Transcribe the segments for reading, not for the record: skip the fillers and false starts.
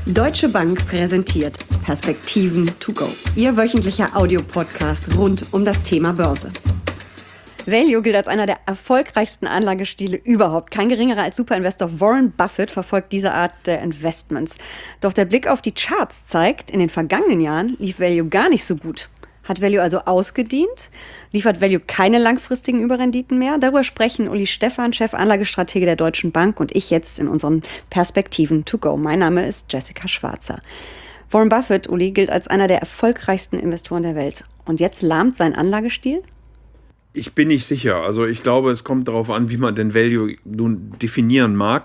Deutsche Bank präsentiert Perspektiven to go. Ihr wöchentlicher Audiopodcast rund um das Thema Börse. Value gilt als einer der erfolgreichsten Anlagestile überhaupt. Kein geringerer als Superinvestor Warren Buffett verfolgt diese Art der Investments. Doch der Blick auf die Charts zeigt, in den vergangenen Jahren lief Value gar nicht so gut. Hat Value also ausgedient? Liefert Value keine langfristigen Überrenditen mehr? Darüber sprechen Uli Stephan, Chefanlagestratege der Deutschen Bank, und ich jetzt in unseren Perspektiven to go. Mein Name ist Jessica Schwarzer. Warren Buffett, Uli, gilt als einer der erfolgreichsten Investoren der Welt. Und jetzt lahmt sein Anlagestil? Ich bin nicht sicher. Also ich glaube, es kommt darauf an, wie man den Value nun definieren mag.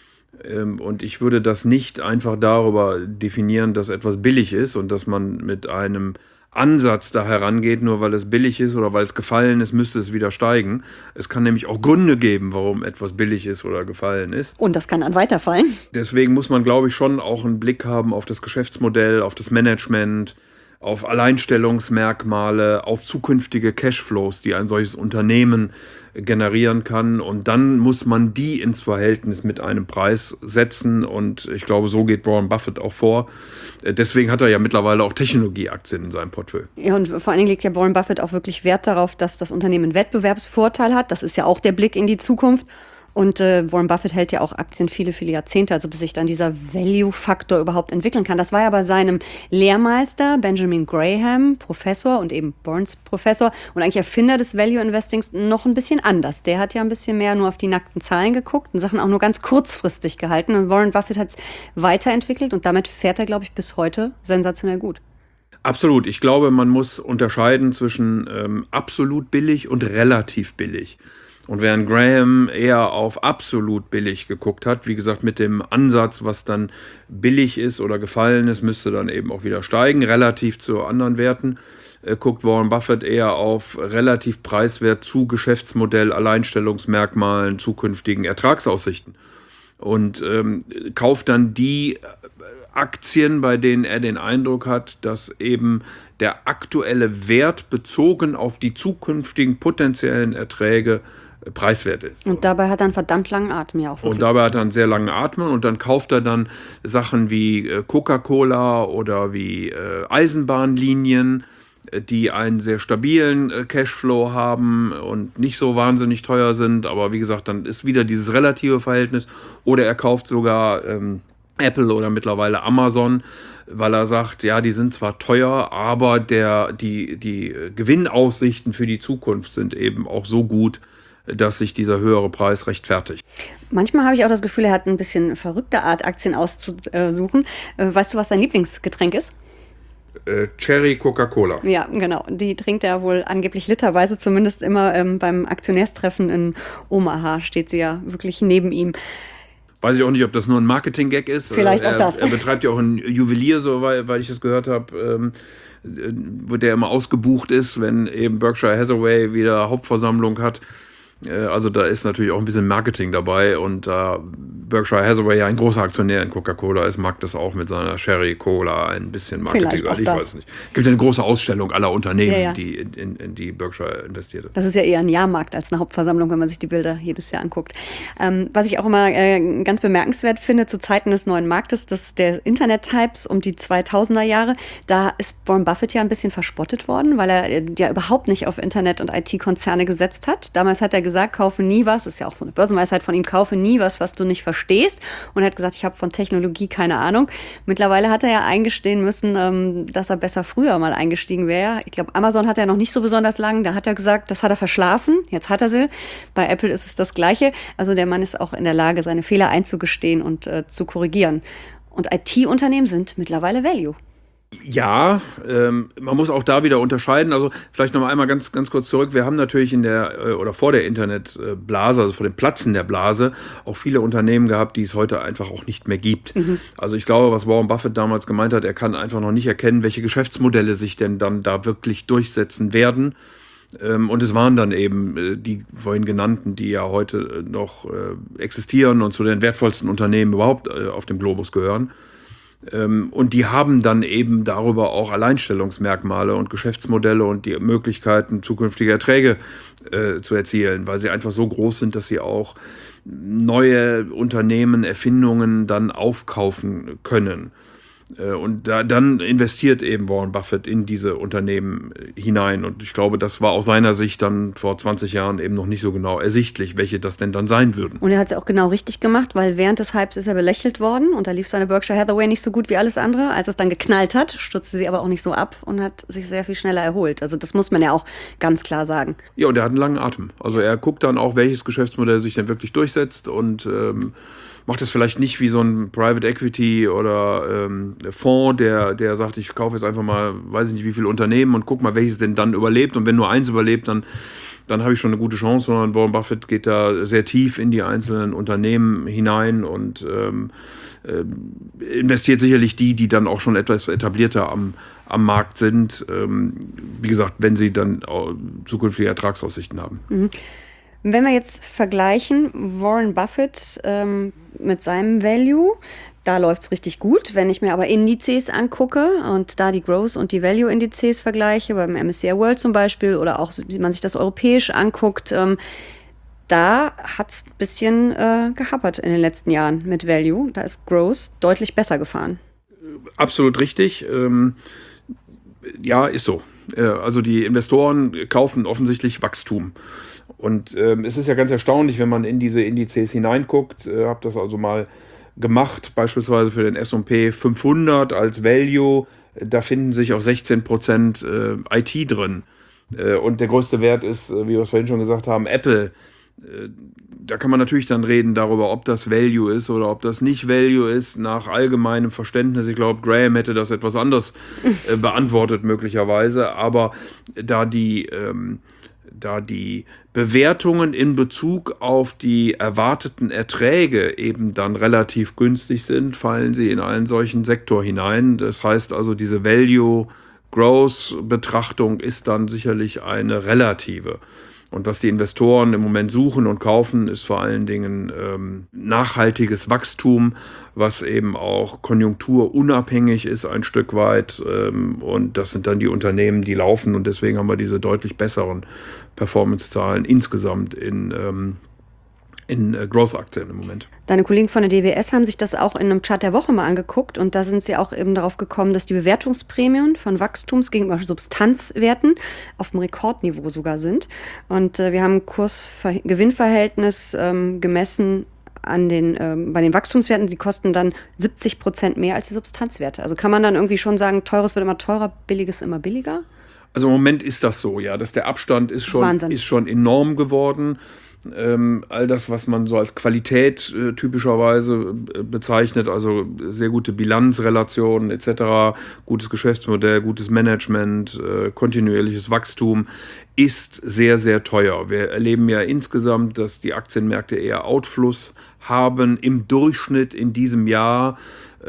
Und ich würde das nicht einfach darüber definieren, dass etwas billig ist und dass man mit einem Ansatz da herangeht, nur weil es billig ist oder weil es gefallen ist, müsste es wieder steigen. Es kann nämlich auch Gründe geben, warum etwas billig ist oder gefallen ist. Und das kann dann weiterfallen. Deswegen muss man, glaube ich, schon auch einen Blick haben auf das Geschäftsmodell, auf das Management, auf Alleinstellungsmerkmale, auf zukünftige Cashflows, die ein solches Unternehmen generieren kann. Und dann muss man die ins Verhältnis mit einem Preis setzen. Und ich glaube, so geht Warren Buffett auch vor. Deswegen hat er ja mittlerweile auch Technologieaktien in seinem Portfolio. Ja, und vor allen Dingen legt ja Warren Buffett auch wirklich Wert darauf, dass das Unternehmen einen Wettbewerbsvorteil hat. Das ist ja auch der Blick in die Zukunft. Und Warren Buffett hält ja auch Aktien viele, viele Jahrzehnte, also bis sich dann dieser Value-Faktor überhaupt entwickeln kann. Das war ja bei seinem Lehrmeister Benjamin Graham, Professor und eben Burns Professor und eigentlich Erfinder des Value-Investings, noch ein bisschen anders. Der hat ja ein bisschen mehr nur auf die nackten Zahlen geguckt und Sachen auch nur ganz kurzfristig gehalten. Und Warren Buffett hat es weiterentwickelt und damit fährt er, glaube ich, bis heute sensationell gut. Absolut. Ich glaube, man muss unterscheiden zwischen absolut billig und relativ billig. Und während Graham eher auf absolut billig geguckt hat, wie gesagt, mit dem Ansatz, was dann billig ist oder gefallen ist, müsste dann eben auch wieder steigen, relativ zu anderen Werten, guckt Warren Buffett eher auf relativ preiswert zu Geschäftsmodell, Alleinstellungsmerkmalen, zukünftigen Ertragsaussichten. Und kauft dann die Aktien, bei denen er den Eindruck hat, dass eben der aktuelle Wert bezogen auf die zukünftigen potenziellen Erträge preiswert ist. Und dabei hat er einen verdammt langen Atem ja auch. Und dabei hat er einen sehr langen Atem und dann kauft er dann Sachen wie Coca-Cola oder wie Eisenbahnlinien, die einen sehr stabilen Cashflow haben und nicht so wahnsinnig teuer sind. Aber wie gesagt, dann ist wieder dieses relative Verhältnis. Oder er kauft sogar Apple oder mittlerweile Amazon, weil er sagt, ja, die sind zwar teuer, aber die Gewinnaussichten für die Zukunft sind eben auch so gut, dass sich dieser höhere Preis rechtfertigt. Manchmal habe ich auch das Gefühl, er hat ein bisschen verrückte Art, Aktien auszusuchen. Weißt du, was sein Lieblingsgetränk ist? Cherry Coca-Cola. Ja, genau. Die trinkt er wohl angeblich literweise, zumindest immer beim Aktionärstreffen in Omaha steht sie ja wirklich neben ihm. Weiß ich auch nicht, ob das nur ein Marketing-Gag ist. Vielleicht auch das. Er betreibt ja auch einen Juwelier, so weil ich das gehört habe, wo der immer ausgebucht ist, wenn eben Berkshire Hathaway wieder Hauptversammlung hat. Also da ist natürlich auch ein bisschen Marketing dabei und da Berkshire Hathaway ja ein großer Aktionär in Coca-Cola ist, mag das auch mit seiner Sherry Cola ein bisschen Marketing. Vielleicht auch ich das. weiß nicht. Es gibt eine große Ausstellung aller Unternehmen, ja. die in die Berkshire investiert hat. Das ist ja eher ein Jahrmarkt als eine Hauptversammlung, wenn man sich die Bilder jedes Jahr anguckt. Was ich auch immer ganz bemerkenswert finde, zu Zeiten des neuen Marktes, der Internet-Hypes um die 2000er Jahre, da ist Warren Buffett ja ein bisschen verspottet worden, weil er ja überhaupt nicht auf Internet- und IT-Konzerne gesetzt hat. Damals hat er gesagt, kaufe nie was, ist ja auch so eine Börsenweisheit von ihm, kaufe nie was du nicht verstehst, und er hat gesagt, ich habe von Technologie keine Ahnung. Mittlerweile hat er ja eingestehen müssen, dass er besser früher mal eingestiegen wäre. Ich glaube, Amazon hat er noch nicht so besonders lang, da hat er gesagt, das hat er verschlafen, jetzt hat er sie. Bei Apple ist es das Gleiche. Also der Mann ist auch in der Lage, seine Fehler einzugestehen und zu korrigieren. Und IT-Unternehmen sind mittlerweile Value. Ja, man muss auch da wieder unterscheiden. Also vielleicht noch einmal ganz kurz zurück. Wir haben natürlich vor der Internetblase, also vor dem Platzen der Blase, auch viele Unternehmen gehabt, die es heute einfach auch nicht mehr gibt. Also ich glaube, was Warren Buffett damals gemeint hat, er kann einfach noch nicht erkennen, welche Geschäftsmodelle sich denn dann da wirklich durchsetzen werden. Und es waren dann eben die vorhin genannten, die ja heute noch existieren und zu den wertvollsten Unternehmen überhaupt auf dem Globus gehören. Und die haben dann eben darüber auch Alleinstellungsmerkmale und Geschäftsmodelle und die Möglichkeiten, zukünftige Erträge zu erzielen, weil sie einfach so groß sind, dass sie auch neue Unternehmen, Erfindungen dann aufkaufen können. Und dann investiert eben Warren Buffett in diese Unternehmen hinein. Und ich glaube, das war aus seiner Sicht dann vor 20 Jahren eben noch nicht so genau ersichtlich, welche das denn dann sein würden. Und er hat es auch genau richtig gemacht, weil während des Hypes ist er belächelt worden und da lief seine Berkshire Hathaway nicht so gut wie alles andere. Als es dann geknallt hat, stürzte sie aber auch nicht so ab und hat sich sehr viel schneller erholt. Also das muss man ja auch ganz klar sagen. Ja, und er hat einen langen Atem. Also er guckt dann auch, welches Geschäftsmodell sich dann wirklich durchsetzt und macht das vielleicht nicht wie so ein Private Equity oder Fonds, der sagt, ich kaufe jetzt einfach mal, weiß ich nicht wie viele Unternehmen und guck mal, welches denn dann überlebt. Und wenn nur eins überlebt, dann habe ich schon eine gute Chance. Sondern Warren Buffett geht da sehr tief in die einzelnen Unternehmen hinein und investiert sicherlich die dann auch schon etwas etablierter am Markt sind. Wie gesagt, wenn sie dann zukünftige Ertragsaussichten haben. Mhm. Wenn wir jetzt vergleichen, Warren Buffett mit seinem Value, da läuft es richtig gut. Wenn ich mir aber Indizes angucke und da die Growth- und die Value-Indizes vergleiche, beim MSCI World zum Beispiel, oder auch, wie man sich das europäisch anguckt, da hat es ein bisschen gehapert in den letzten Jahren mit Value. Da ist Growth deutlich besser gefahren. Absolut richtig. Ja, ist so. Also die Investoren kaufen offensichtlich Wachstum. Und es ist ja ganz erstaunlich, wenn man in diese Indizes hineinguckt. Habe das also mal gemacht, beispielsweise für den S&P 500 als Value. Da finden sich auch 16% IT drin. Und der größte Wert ist, wie wir es vorhin schon gesagt haben, Apple. Da kann man natürlich dann reden darüber, ob das Value ist oder ob das nicht Value ist, nach allgemeinem Verständnis. Ich glaube, Graham hätte das etwas anders beantwortet möglicherweise. Aber da die Bewertungen in Bezug auf die erwarteten Erträge eben dann relativ günstig sind, fallen sie in einen solchen Sektor hinein. Das heißt also, diese Value-Growth-Betrachtung ist dann sicherlich eine relative. Und was die Investoren im Moment suchen und kaufen, ist vor allen Dingen nachhaltiges Wachstum, was eben auch konjunkturunabhängig ist ein Stück weit. Und das sind dann die Unternehmen, die laufen. Und deswegen haben wir diese deutlich besseren Performance-Zahlen insgesamt in Growth-Aktien im Moment. Deine Kollegen von der DWS haben sich das auch in einem Chart der Woche mal angeguckt und da sind sie auch eben darauf gekommen, dass die Bewertungsprämien von Wachstums gegenüber Substanzwerten auf dem Rekordniveau sogar sind. Und wir haben ein Kurs-Gewinn-Verhältnis gemessen bei den Wachstumswerten, die kosten dann 70% mehr als die Substanzwerte. Also kann man dann irgendwie schon sagen, teures wird immer teurer, billiges immer billiger? Also im Moment ist das so, ja, dass der Abstand ist schon enorm geworden. All das, was man so als Qualität typischerweise bezeichnet, also sehr gute Bilanzrelationen etc., gutes Geschäftsmodell, gutes Management, kontinuierliches Wachstum, ist sehr, sehr teuer. Wir erleben ja insgesamt, dass die Aktienmärkte eher Outfluss haben. Im Durchschnitt in diesem Jahr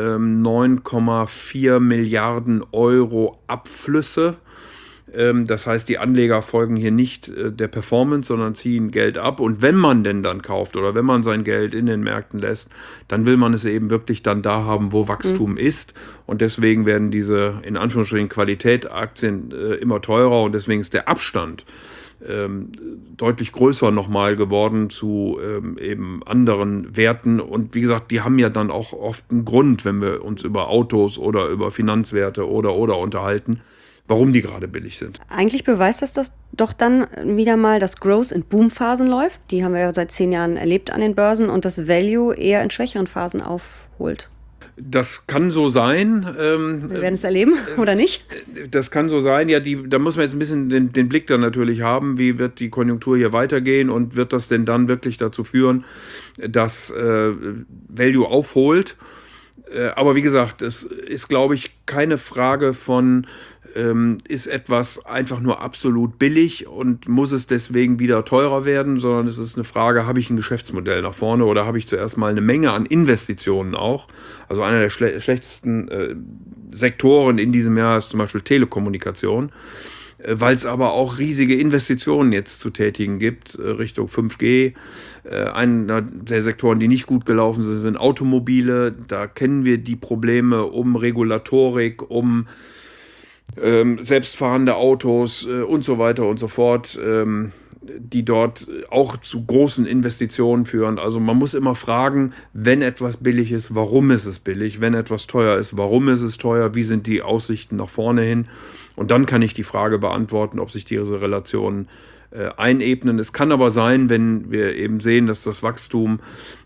9,4 Milliarden Euro Abflüsse. Das heißt, die Anleger folgen hier nicht der Performance, sondern ziehen Geld ab. Und wenn man denn dann kauft oder wenn man sein Geld in den Märkten lässt, dann will man es eben wirklich dann da haben, wo Wachstum ist. Und deswegen werden diese, in Anführungsstrichen, Qualitätsaktien immer teurer. Und deswegen ist der Abstand deutlich größer nochmal geworden zu eben anderen Werten. Und wie gesagt, die haben ja dann auch oft einen Grund, wenn wir uns über Autos oder über Finanzwerte oder unterhalten, warum die gerade billig sind. Eigentlich beweist das doch dann wieder mal, dass Growth in Boomphasen läuft. Die haben wir ja seit 10 Jahren erlebt an den Börsen und das Value eher in schwächeren Phasen aufholt. Das kann so sein. Wir werden es erleben, oder nicht? Das kann so sein. Ja, da muss man jetzt ein bisschen den Blick dann natürlich haben, wie wird die Konjunktur hier weitergehen und wird das denn dann wirklich dazu führen, dass Value aufholt. Aber wie gesagt, es ist, glaube ich, keine Frage von, ist etwas einfach nur absolut billig und muss es deswegen wieder teurer werden, sondern es ist eine Frage, habe ich ein Geschäftsmodell nach vorne oder habe ich zuerst mal eine Menge an Investitionen auch. Also einer der schlechtesten Sektoren in diesem Jahr ist zum Beispiel Telekommunikation. weil es aber auch riesige Investitionen jetzt zu tätigen gibt Richtung 5G. Einer der Sektoren, die nicht gut gelaufen sind, sind Automobile. Da kennen wir die Probleme um Regulatorik, um selbstfahrende Autos und so weiter und so fort, die dort auch zu großen Investitionen führen. Also man muss immer fragen, wenn etwas billig ist, warum ist es billig? Wenn etwas teuer ist, warum ist es teuer? Wie sind die Aussichten nach vorne hin? Und dann kann ich die Frage beantworten, ob sich diese Relationen einebnen. Es kann aber sein, wenn wir eben sehen, dass das Wachstum,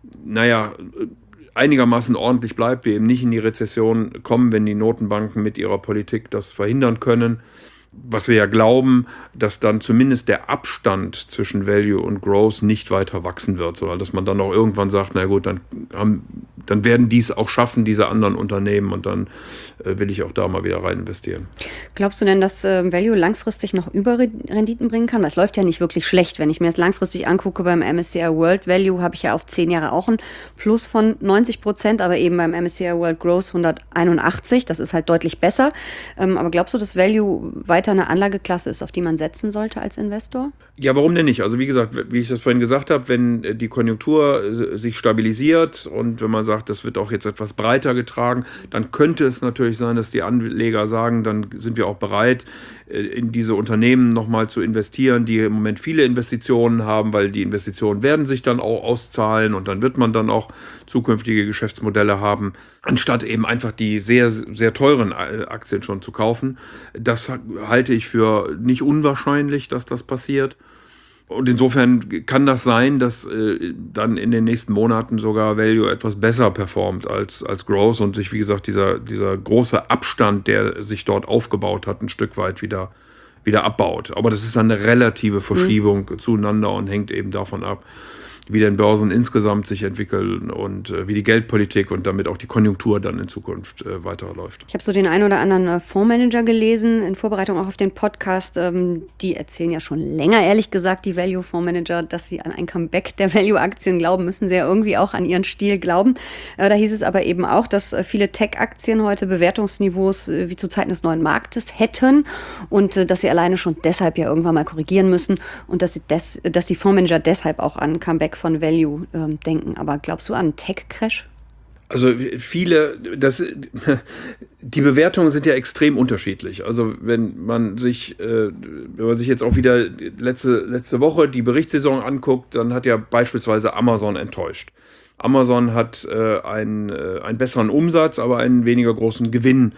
einigermaßen ordentlich bleibt, wir eben nicht in die Rezession kommen, wenn die Notenbanken mit ihrer Politik das verhindern können. Was wir ja glauben, dass dann zumindest der Abstand zwischen Value und Growth nicht weiter wachsen wird, sondern dass man dann auch irgendwann sagt, na gut, dann werden die es auch schaffen, diese anderen Unternehmen, und dann will ich auch da mal wieder rein investieren. Glaubst du denn, dass Value langfristig noch Überrenditen bringen kann? Weil es läuft ja nicht wirklich schlecht. Wenn ich mir das langfristig angucke, beim MSCI World Value habe ich ja auf 10 Jahre auch ein Plus von 90%, aber eben beim MSCI World Growth 181. Das ist halt deutlich besser. Aber glaubst du, dass Value weiter eine Anlageklasse ist, auf die man setzen sollte als Investor? Ja, warum denn nicht? Also wie gesagt, wie ich das vorhin gesagt habe, wenn die Konjunktur sich stabilisiert und wenn man sagt, das wird auch jetzt etwas breiter getragen, dann könnte es natürlich sein, dass die Anleger sagen, dann sind wir auch bereit, in diese Unternehmen nochmal zu investieren, die im Moment viele Investitionen haben, weil die Investitionen werden sich dann auch auszahlen und dann wird man dann auch zukünftige Geschäftsmodelle haben, anstatt eben einfach die sehr, sehr teuren Aktien schon zu kaufen. Das halte ich für nicht unwahrscheinlich, dass das passiert. Und insofern kann das sein, dass dann in den nächsten Monaten sogar Value etwas besser performt als Growth und sich, wie gesagt, dieser große Abstand, der sich dort aufgebaut hat, ein Stück weit wieder abbaut. Aber das ist dann eine relative Verschiebung zueinander und hängt eben davon ab, wie den Börsen insgesamt sich entwickeln und wie die Geldpolitik und damit auch die Konjunktur dann in Zukunft weiterläuft. Ich habe so den einen oder anderen Fondsmanager gelesen, in Vorbereitung auch auf den Podcast. Die erzählen ja schon länger, ehrlich gesagt, die Value-Fondsmanager, dass sie an ein Comeback der Value-Aktien glauben, müssen sie ja irgendwie auch an ihren Stil glauben. Da hieß es aber eben auch, dass viele Tech-Aktien heute Bewertungsniveaus wie zu Zeiten des neuen Marktes hätten und dass sie alleine schon deshalb ja irgendwann mal korrigieren müssen und dass die Fondsmanager deshalb auch an Comeback von Value denken. Aber glaubst du an einen Tech-Crash? Also die Bewertungen sind ja extrem unterschiedlich. Also wenn man sich jetzt auch wieder letzte Woche die Berichtssaison anguckt, dann hat ja beispielsweise Amazon enttäuscht. Amazon hat einen besseren Umsatz, aber einen weniger großen Gewinn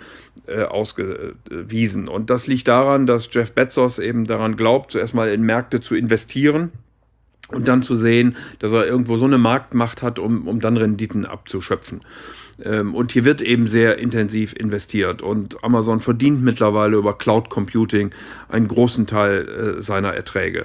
ausgewiesen. Und das liegt daran, dass Jeff Bezos eben daran glaubt, zuerst mal in Märkte zu investieren und dann zu sehen, dass er irgendwo so eine Marktmacht hat, um dann Renditen abzuschöpfen. Und hier wird eben sehr intensiv investiert. Und Amazon verdient mittlerweile über Cloud Computing einen großen Teil seiner Erträge.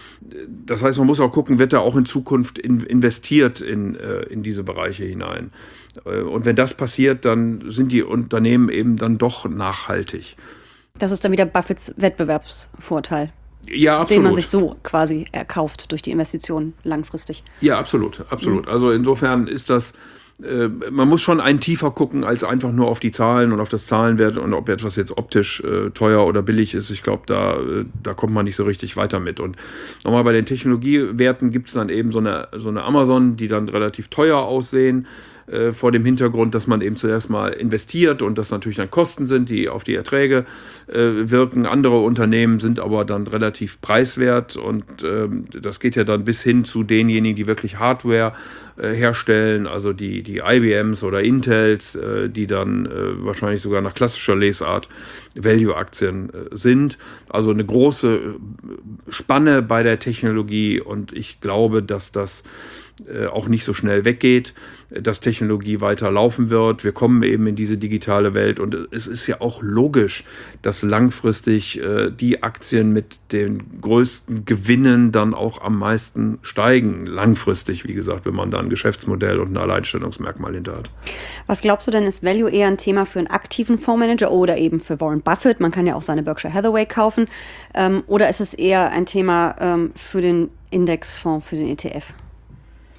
Das heißt, man muss auch gucken, wird da auch in Zukunft investiert in diese Bereiche hinein. Und wenn das passiert, dann sind die Unternehmen eben dann doch nachhaltig. Das ist dann wieder Buffetts Wettbewerbsvorteil. Ja, absolut. Den man sich so quasi erkauft durch die Investitionen langfristig. Ja, absolut. Also insofern ist das, man muss schon einen tiefer gucken, als einfach nur auf die Zahlen und auf das Zahlenwert und ob etwas jetzt optisch teuer oder billig ist. Ich glaube, da kommt man nicht so richtig weiter mit. Und nochmal bei den Technologiewerten gibt es dann eben so eine Amazon, die dann relativ teuer aussehen, vor dem Hintergrund, dass man eben zuerst mal investiert und das natürlich dann Kosten sind, die auf die Erträge wirken. Andere Unternehmen sind aber dann relativ preiswert und das geht ja dann bis hin zu denjenigen, die wirklich Hardware herstellen, also die IBMs oder Intels, die dann wahrscheinlich sogar nach klassischer Lesart Value-Aktien sind. Also eine große Spanne bei der Technologie und ich glaube, dass das auch nicht so schnell weggeht, dass Technologie weiter laufen wird. Wir kommen eben in diese digitale Welt und es ist ja auch logisch, dass langfristig die Aktien mit den größten Gewinnen dann auch am meisten steigen. Langfristig, wie gesagt, wenn man da ein Geschäftsmodell und ein Alleinstellungsmerkmal hinter hat. Was glaubst du denn, ist Value eher ein Thema für einen aktiven Fondsmanager oder eben für Warren Buffett? Man kann ja auch seine Berkshire Hathaway kaufen. Oder ist es eher ein Thema für den Indexfonds, für den ETF?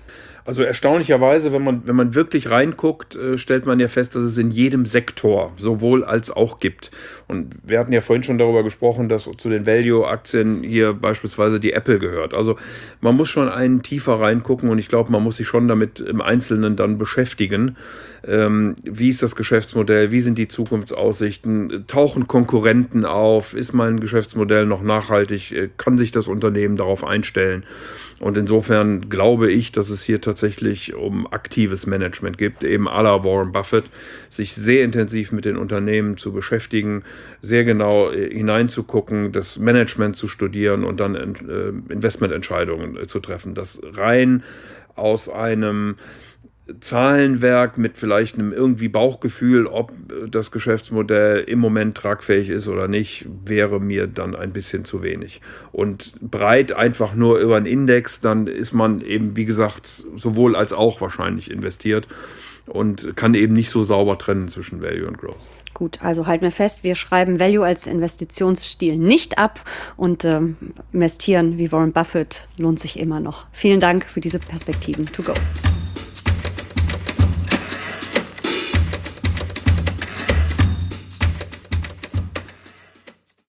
Also erstaunlicherweise, wenn man wirklich reinguckt, stellt man ja fest, dass es in jedem Sektor sowohl als auch gibt. Und wir hatten ja vorhin schon darüber gesprochen, dass zu den Value-Aktien hier beispielsweise die Apple gehört. Also man muss schon einen tiefer reingucken und ich glaube, man muss sich schon damit im Einzelnen dann beschäftigen. Wie ist das Geschäftsmodell? Wie sind die Zukunftsaussichten? Tauchen Konkurrenten auf? Ist mein Geschäftsmodell noch nachhaltig? Kann sich das Unternehmen darauf einstellen? Und insofern glaube ich, dass es hier tatsächlich um aktives Management geht, eben à la Warren Buffett, sich sehr intensiv mit den Unternehmen zu beschäftigen, sehr genau hineinzugucken, das Management zu studieren und dann Investmententscheidungen zu treffen. Das rein aus einem Zahlenwerk mit vielleicht einem irgendwie Bauchgefühl, ob das Geschäftsmodell im Moment tragfähig ist oder nicht, wäre mir dann ein bisschen zu wenig. Und breit einfach nur über einen Index, dann ist man eben, wie gesagt, sowohl als auch wahrscheinlich investiert und kann eben nicht so sauber trennen zwischen Value und Growth. Gut, also halten wir fest, wir schreiben Value als Investitionsstil nicht ab und investieren wie Warren Buffett lohnt sich immer noch. Vielen Dank für diese Perspektiven. To go.